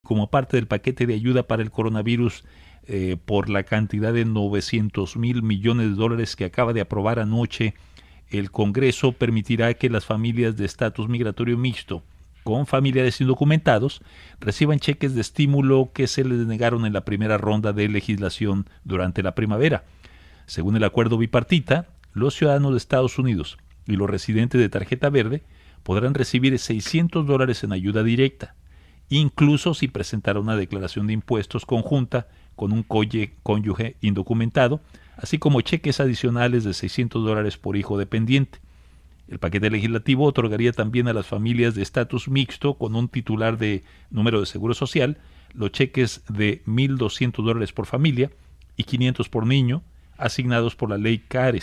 como parte del paquete de ayuda para el coronavirus por la cantidad de $900 millones que acaba de aprobar anoche el Congreso, permitirá que las familias de estatus migratorio mixto con familiares indocumentados reciban cheques de estímulo que se les negaron en la primera ronda de legislación durante la primavera. Según el acuerdo bipartita, los ciudadanos de Estados Unidos y los residentes de tarjeta verde podrán recibir $600 en ayuda directa, incluso si presentaron una declaración de impuestos conjunta con un cónyuge indocumentado, así como cheques adicionales de $600 por hijo dependiente. El paquete legislativo otorgaría también a las familias de estatus mixto con un titular de número de seguro social los cheques de $1,200 por familia y $500 por niño, asignados por la ley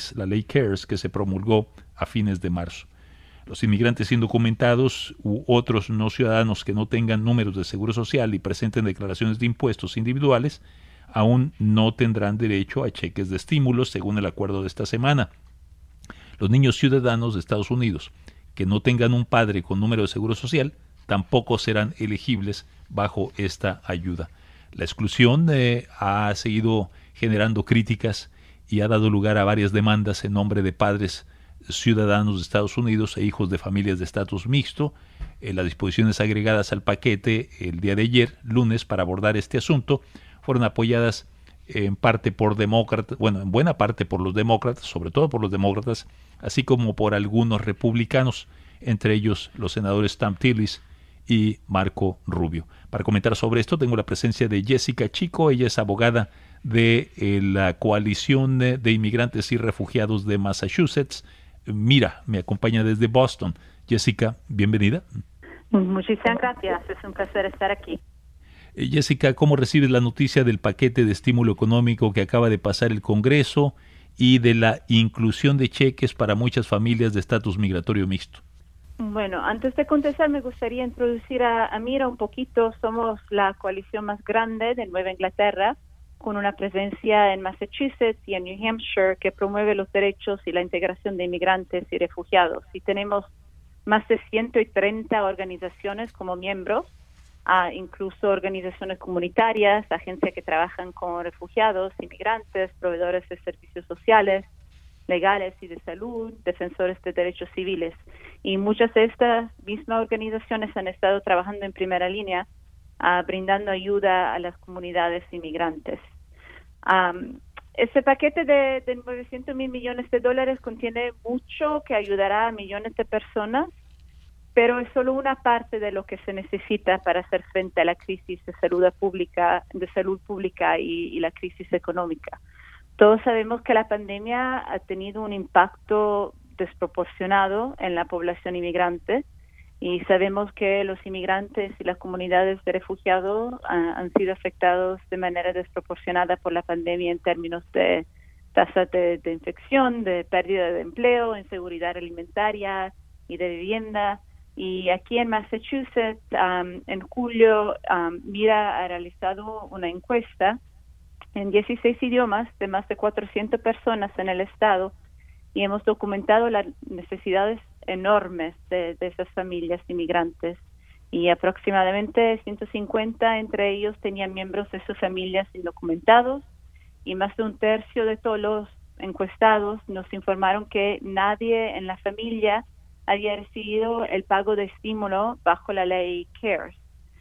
CARES, que se promulgó a fines de marzo. Los inmigrantes indocumentados u otros no ciudadanos que no tengan números de seguro social y presenten declaraciones de impuestos individuales aún no tendrán derecho a cheques de estímulo, según el acuerdo de esta semana. Los niños ciudadanos de Estados Unidos que no tengan un padre con número de seguro social tampoco serán elegibles bajo esta ayuda. La exclusión ha seguido generando críticas y ha dado lugar a varias demandas en nombre de padres ciudadanos de Estados Unidos e hijos de familias de estatus mixto. Las disposiciones agregadas al paquete el día de ayer, lunes, para abordar este asunto, fueron apoyadas en parte por demócratas, en buena parte por los demócratas, sobre todo por los demócratas, así como por algunos republicanos, entre ellos los senadores Thom Tillis y Marco Rubio. Para comentar sobre esto tengo la presencia de Jessica Chico. Ella es abogada de la Coalición de Inmigrantes y Refugiados de Massachusetts. Mira, me acompaña desde Boston. Jessica, bienvenida. Muchísimas gracias, es un placer estar aquí. Jessica, ¿cómo recibes la noticia del paquete de estímulo económico que acaba de pasar el Congreso y de la inclusión de cheques para muchas familias de estatus migratorio mixto? Bueno, antes de contestar me gustaría introducir a Mira un poquito. Somos la coalición más grande de Nueva Inglaterra, con una presencia en Massachusetts y en New Hampshire, que promueve los derechos y la integración de inmigrantes y refugiados. Y tenemos más de 130 organizaciones como miembros, incluso organizaciones comunitarias, agencias que trabajan con refugiados, inmigrantes, proveedores de servicios sociales, legales y de salud, defensores de derechos civiles. Y muchas de estas mismas organizaciones han estado trabajando en primera línea, brindando ayuda a las comunidades inmigrantes. Este paquete de $900 millones contiene mucho que ayudará a millones de personas, pero es solo una parte de lo que se necesita para hacer frente a la crisis de salud pública y la crisis económica. Todos sabemos que la pandemia ha tenido un impacto desproporcionado en la población inmigrante y sabemos que los inmigrantes y las comunidades de refugiados han sido afectados de manera desproporcionada por la pandemia en términos de tasas de infección, de pérdida de empleo, inseguridad alimentaria y de vivienda. Y aquí en Massachusetts, en julio, Mira ha realizado una encuesta en 16 idiomas de más de 400 personas en el estado y hemos documentado las necesidades enormes de esas familias inmigrantes. Y aproximadamente 150 entre ellos tenían miembros de sus familias indocumentados y más de un tercio de todos los encuestados nos informaron que nadie en la familia había recibido el pago de estímulo bajo la ley CARES.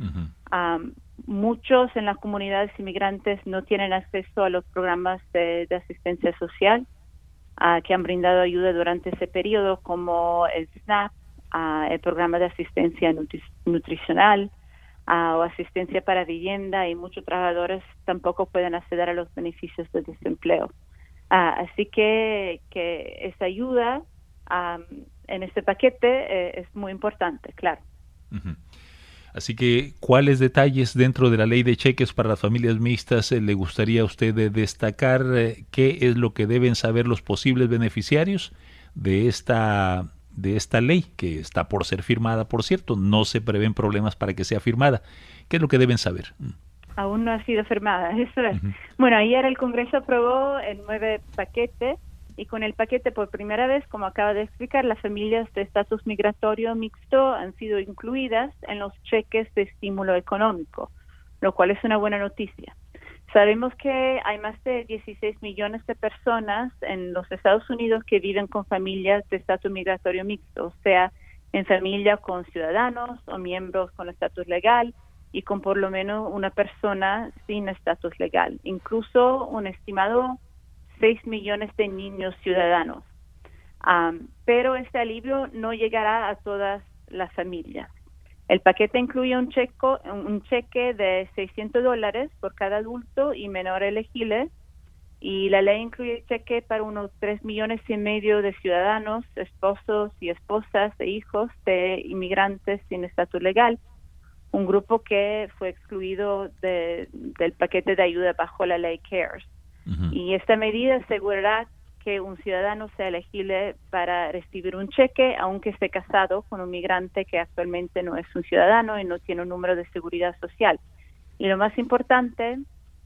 Muchos en las comunidades inmigrantes no tienen acceso a los programas de asistencia social que han brindado ayuda durante ese periodo, como el SNAP, el programa de asistencia nutricional o asistencia para vivienda, y muchos trabajadores tampoco pueden acceder a los beneficios de desempleo. Así que esa ayuda en este paquete es muy importante, claro. Así que, ¿cuáles detalles dentro de la ley de cheques para las familias mixtas le gustaría a usted destacar? ¿Qué es lo que deben saber los posibles beneficiarios de esta ley, que está por ser firmada, por cierto? No se prevén problemas para que sea firmada. ¿Qué es lo que deben saber? Aún no ha sido firmada, eso es. Bueno, ayer el Congreso aprobó el 9 paquete, y con el paquete por primera vez, como acaba de explicar, las familias de estatus migratorio mixto han sido incluidas en los cheques de estímulo económico. lo cual es una buena noticia. Sabemos que hay más de 16 millones de personas en los Estados Unidos que viven con familias de estatus migratorio mixto, o sea, en familia con ciudadanos o miembros con estatus legal y con por lo menos una persona sin estatus legal, incluso un estimado 6 millones de niños ciudadanos. Pero este alivio no llegará a todas las familias. El paquete incluye un cheque de $600 por cada adulto y menor elegible, y la ley incluye cheque para unos 3,5 millones de ciudadanos, esposos y esposas de hijos de inmigrantes sin estatus legal, un grupo que fue excluido del paquete de ayuda bajo la ley CARES. Uh-huh. Y esta medida asegurará que un ciudadano sea elegible para recibir un cheque, aunque esté casado con un migrante que actualmente no es un ciudadano y no tiene un número de seguridad social. Y lo más importante,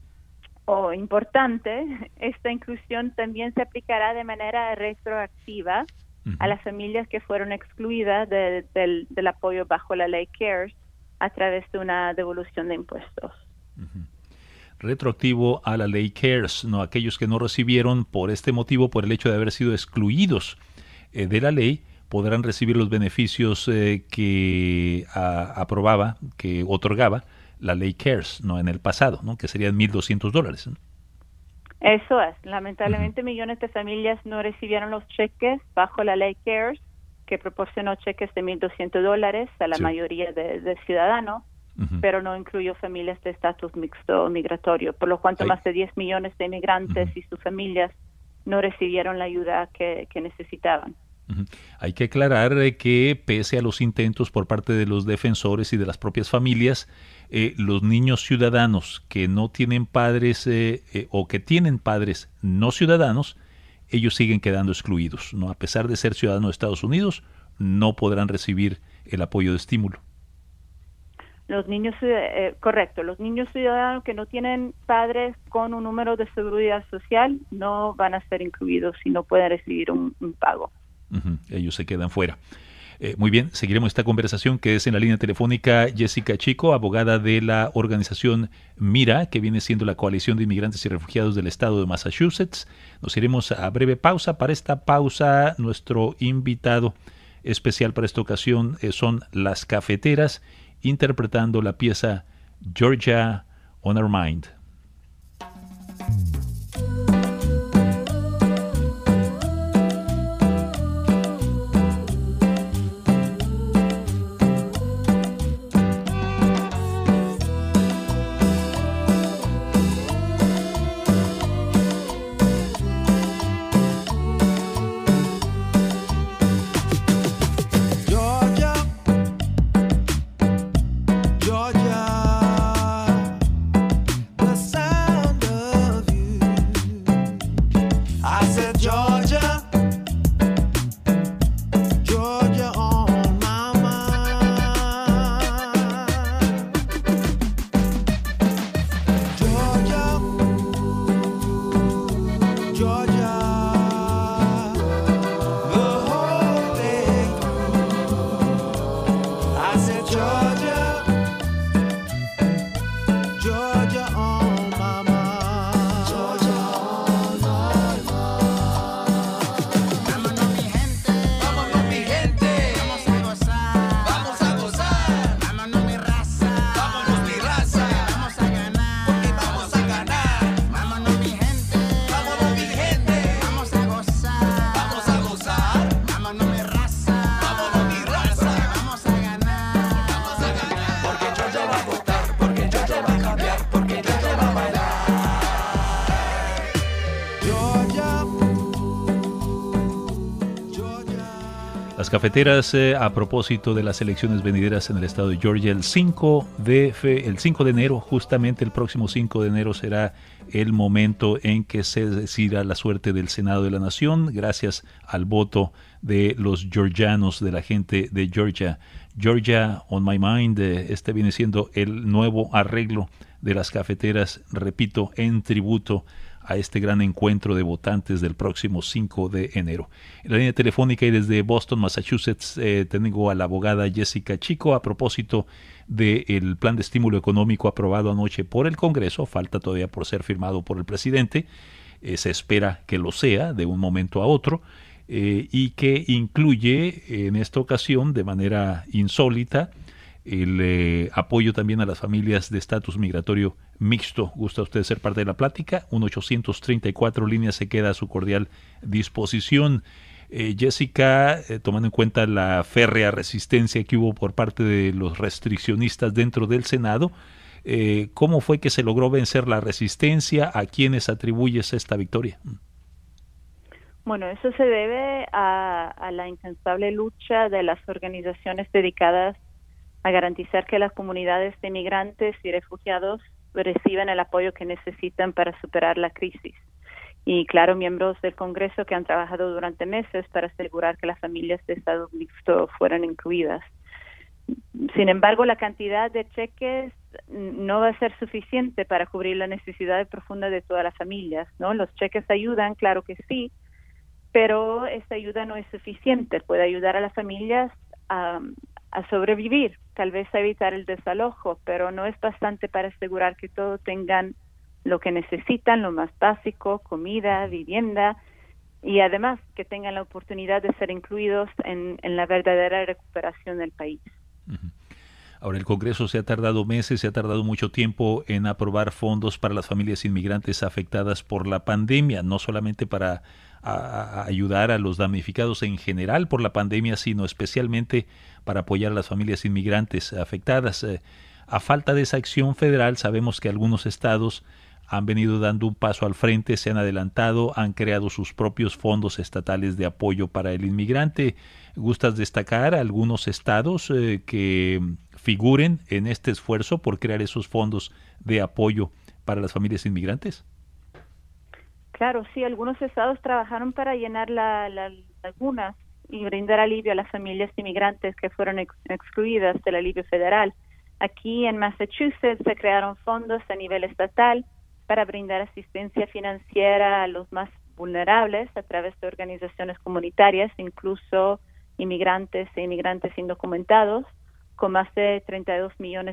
esta inclusión también se aplicará de manera retroactiva a las familias que fueron excluidas del apoyo bajo la ley CARES a través de una devolución de impuestos. Uh-huh. Retroactivo a la ley CARES, no aquellos que no recibieron por este motivo, por el hecho de haber sido excluidos de la ley, podrán recibir los beneficios que aprobaba, que otorgaba la ley CARES, no en el pasado, ¿no? Que serían $1,200, ¿no? Eso es. Lamentablemente, millones de familias no recibieron los cheques bajo la ley CARES, que proporcionó cheques de $1,200 a la mayoría de ciudadanos. Uh-huh. Pero no incluyó familias de estatus mixto migratorio, por lo cual más de 10 millones de inmigrantes y sus familias no recibieron la ayuda que necesitaban. Uh-huh. Hay que aclarar que pese a los intentos por parte de los defensores y de las propias familias, los niños ciudadanos que no tienen padres o que tienen padres no ciudadanos, ellos siguen quedando excluidos, ¿no? A pesar de ser ciudadanos de Estados Unidos, no podrán recibir el apoyo de estímulo. Los niños, correcto, los niños ciudadanos que no tienen padres con un número de seguridad social no van a ser incluidos y no pueden recibir un pago. Uh-huh. Ellos se quedan fuera. Muy bien, seguiremos esta conversación, que es en la línea telefónica Jessica Chico, abogada de la organización MIRA, que viene siendo la Coalición de Inmigrantes y Refugiados del Estado de Massachusetts. Nos iremos a breve pausa. Para esta pausa, nuestro invitado especial para esta ocasión son Las Cafeteras, interpretando la pieza Georgia on Our Mind. Las Cafeteras, a propósito de las elecciones venideras en el estado de Georgia, el 5 de enero, justamente el próximo 5 de enero será el momento en que se decida la suerte del Senado de la Nación, gracias al voto de los georgianos, de la gente de Georgia. Georgia on My Mind, este viene siendo el nuevo arreglo de Las Cafeteras, repito, en tributo a este gran encuentro de votantes del próximo 5 de enero. En la línea telefónica y desde Boston, Massachusetts, tengo a la abogada Jessica Chico a propósito del plan de estímulo económico aprobado anoche por el Congreso. Falta todavía por ser firmado por el presidente. Se espera que lo sea de un momento a otro. Y que incluye en esta ocasión de manera insólita el apoyo también a las familias de estatus migratorio mixto. ¿Gusta usted ser parte de la plática? 1-834 líneas se queda a su cordial disposición. Jessica, tomando en cuenta la férrea resistencia que hubo por parte de los restriccionistas dentro del Senado, ¿cómo fue que se logró vencer la resistencia? ¿A quiénes atribuyes esta victoria? Bueno, eso se debe a la incansable lucha de las organizaciones dedicadas a garantizar que las comunidades de inmigrantes y refugiados reciban el apoyo que necesitan para superar la crisis. Y claro, miembros del Congreso que han trabajado durante meses para asegurar que las familias de estado mixto fueran incluidas. Sin embargo, la cantidad de cheques no va a ser suficiente para cubrir la necesidad profunda de todas las familias, ¿no? Los cheques ayudan, claro que sí, pero esta ayuda no es suficiente. Puede ayudar a las familias a sobrevivir, tal vez a evitar el desalojo, pero no es bastante para asegurar que todos tengan lo que necesitan, lo más básico, comida, vivienda, y además que tengan la oportunidad de ser incluidos en la verdadera recuperación del país. Ahora, el Congreso se ha tardado meses, se ha tardado mucho tiempo en aprobar fondos para las familias inmigrantes afectadas por la pandemia, no solamente para ayudar a los damnificados en general por la pandemia, sino especialmente para apoyar a las familias inmigrantes afectadas. A falta de esa acción federal, sabemos que algunos estados han venido dando un paso al frente, se han adelantado, han creado sus propios fondos estatales de apoyo para el inmigrante. ¿Gustas destacar algunos estados que figuren en este esfuerzo por crear esos fondos de apoyo para las familias inmigrantes? Claro, sí, algunos estados trabajaron para llenar las lagunas y brindar alivio a las familias inmigrantes que fueron excluidas del alivio federal. Aquí en Massachusetts se crearon fondos a nivel estatal para brindar asistencia financiera a los más vulnerables a través de organizaciones comunitarias, incluso inmigrantes e inmigrantes indocumentados, con más de $32 millones.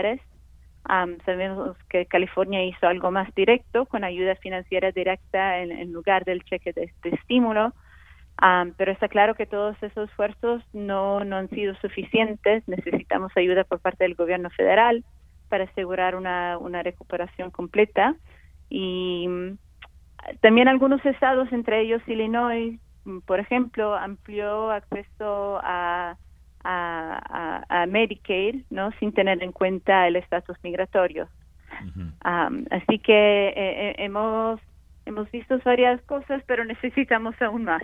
Sabemos que California hizo algo más directo, con ayuda financiera directa en lugar del cheque de estímulo, pero está claro que todos esos esfuerzos no han sido suficientes. Necesitamos ayuda por parte del gobierno federal para asegurar una recuperación completa. Y también algunos estados, entre ellos Illinois, por ejemplo, amplió acceso a Medicaid, ¿no?, sin tener en cuenta el estatus migratorio. Así que hemos visto varias cosas, pero necesitamos aún más.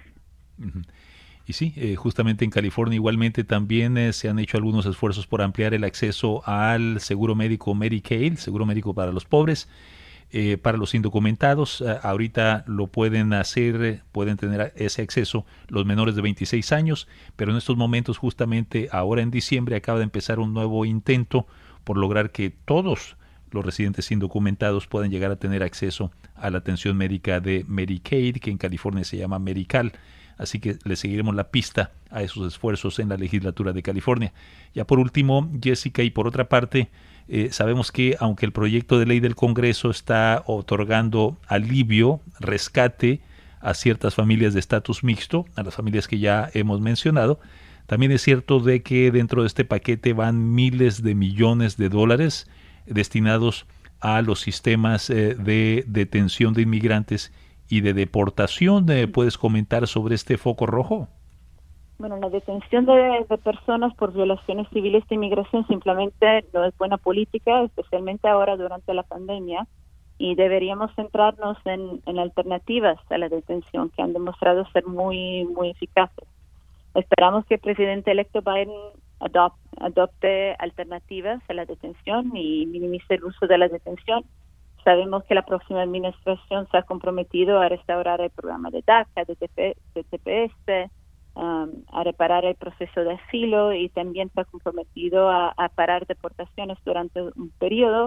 Y sí, justamente en California igualmente también se han hecho algunos esfuerzos por ampliar el acceso al seguro médico Medicaid, seguro médico para los pobres. Para los indocumentados, ahorita lo pueden hacer, pueden tener ese acceso los menores de 26 años, pero en estos momentos, justamente ahora en diciembre, acaba de empezar un nuevo intento por lograr que todos los residentes indocumentados puedan llegar a tener acceso a la atención médica de Medicaid, que en California se llama Medi-Cal. Así que le seguiremos la pista a esos esfuerzos en la legislatura de California. Ya por último, Jessica, y por otra parte, sabemos que aunque el proyecto de ley del Congreso está otorgando alivio, rescate a ciertas familias de estatus mixto, a las familias que ya hemos mencionado, también es cierto de que dentro de este paquete van miles de millones de dólares destinados a los sistemas de detención de inmigrantes y de deportación. ¿Puedes comentar sobre este foco rojo? Bueno, la detención de personas por violaciones civiles de inmigración simplemente no es buena política, especialmente ahora durante la pandemia, y deberíamos centrarnos en alternativas a la detención que han demostrado ser muy eficaces. Esperamos que el presidente electo Biden adopte alternativas a la detención y minimice el uso de la detención. Sabemos que la próxima administración se ha comprometido a restaurar el programa de DACA, de TPS, a reparar el proceso de asilo, y también se ha comprometido a parar deportaciones durante un periodo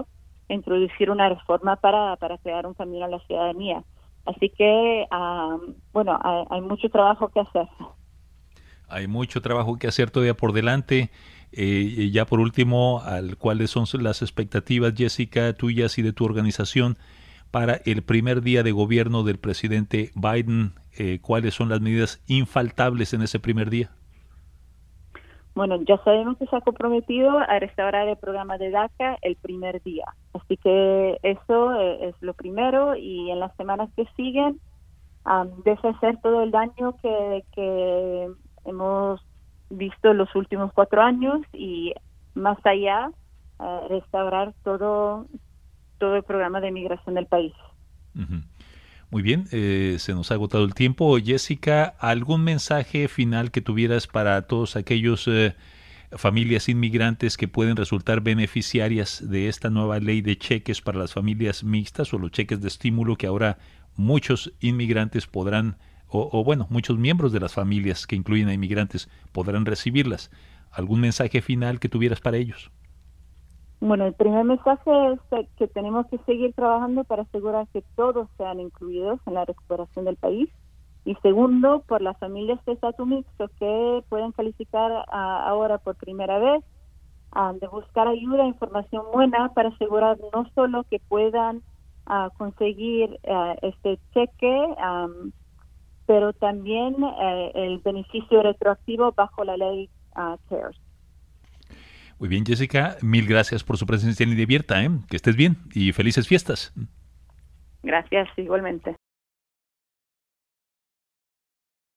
introducir una reforma para crear un camino a la ciudadanía. Así que, bueno, hay mucho trabajo que hacer. Hay mucho trabajo que hacer todavía por delante. Y ya por último, ¿cuáles son las expectativas, Jessica, tuyas y de tu organización para el primer día de gobierno del presidente Biden? ¿Cuáles son las medidas infaltables en ese primer día? Bueno, ya sabemos que se ha comprometido a restaurar el programa de DACA el primer día. Así que eso es lo primero, y en las semanas que siguen, deshacer todo el daño que hemos visto los últimos 4 años, y más allá, restaurar todo el programa de migración del país. Uh-huh. Muy bien, se nos ha agotado el tiempo. Jessica, ¿algún mensaje final que tuvieras para todos aquellos familias inmigrantes que pueden resultar beneficiarias de esta nueva ley de cheques para las familias mixtas, o los cheques de estímulo que ahora muchos inmigrantes podrán, o bueno, muchos miembros de las familias que incluyen a inmigrantes podrán recibirlas? ¿Algún mensaje final que tuvieras para ellos? Bueno, el primer mensaje es que tenemos que seguir trabajando para asegurar que todos sean incluidos en la recuperación del país. Y segundo, por las familias de estatus mixto que pueden calificar ahora por primera vez, de buscar ayuda e información buena para asegurar no solo que puedan conseguir este cheque, pero también el beneficio retroactivo bajo la ley CARES. Muy bien, Jessica, mil gracias por su presencia en Línea Abierta, que estés bien y felices fiestas. Gracias, igualmente.